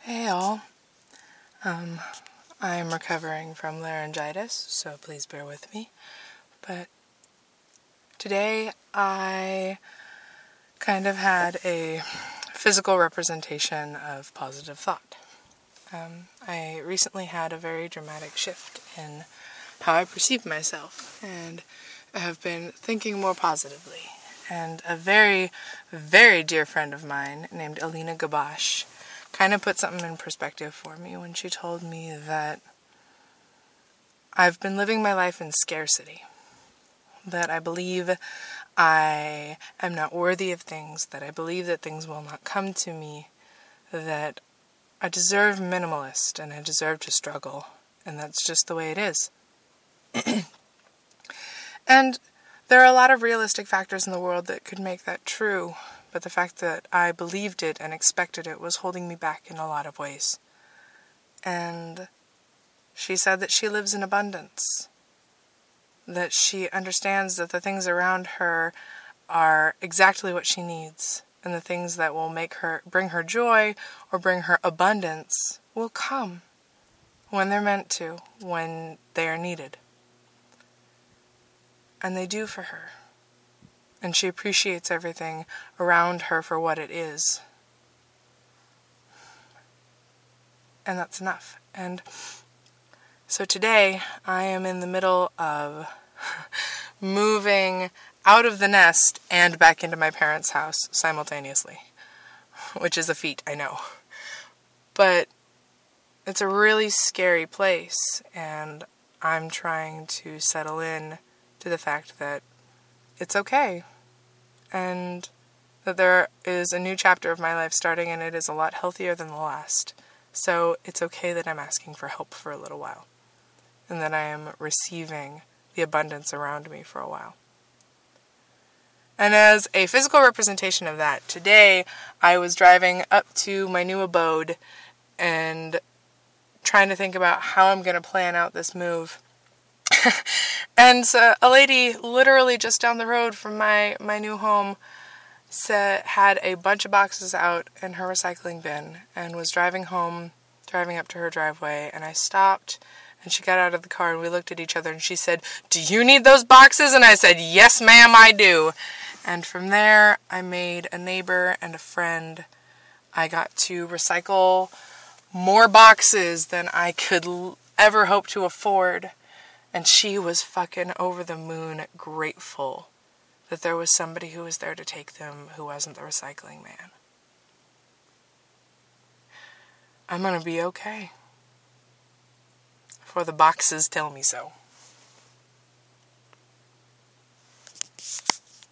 Hey all, I'm recovering from laryngitis, so please bear with me. But today I kind of had a physical representation of positive thought. I recently had a very dramatic shift in how I perceive myself, and I have been thinking more positively. And a very, very dear friend of mine named Alina Gabash kind of put something in perspective for me when she told me that I've been living my life in scarcity. That I believe I am not worthy of things, that I believe that things will not come to me, that I deserve minimalist and I deserve to struggle, and that's just the way it is. And there are a lot of realistic factors in the world that could make that true, but the fact that I believed it and expected it was holding me back in a lot of ways. And she said that she lives in abundance, that she understands that the things around her are exactly what she needs, and the things that will bring her joy or bring her abundance will come when they're meant to, when they are needed. And they do for her. And she appreciates everything around her for what it is. And that's enough. And so today I am in the middle of moving out of the nest and back into my parents' house simultaneously, which is a feat, I know. But it's a really scary place, and I'm trying to settle in to the fact that it's okay, and that there is a new chapter of my life starting, and it is a lot healthier than the last. So it's okay that I'm asking for help for a little while, and that I am receiving the abundance around me for a while. And as a physical representation of that, today I was driving up to my new abode and trying to think about how I'm going to plan out this move. And a lady literally just down the road from my new home had a bunch of boxes out in her recycling bin and was driving up to her driveway, and I stopped and she got out of the car and we looked at each other and she said, "Do you need those boxes?" And I said, "Yes, ma'am, I do." And from there I made a neighbor and a friend. I got to recycle more boxes than I could ever hope to afford. And she was fucking over the moon grateful that there was somebody who was there to take them who wasn't the recycling man. I'm gonna be okay. For the boxes tell me so.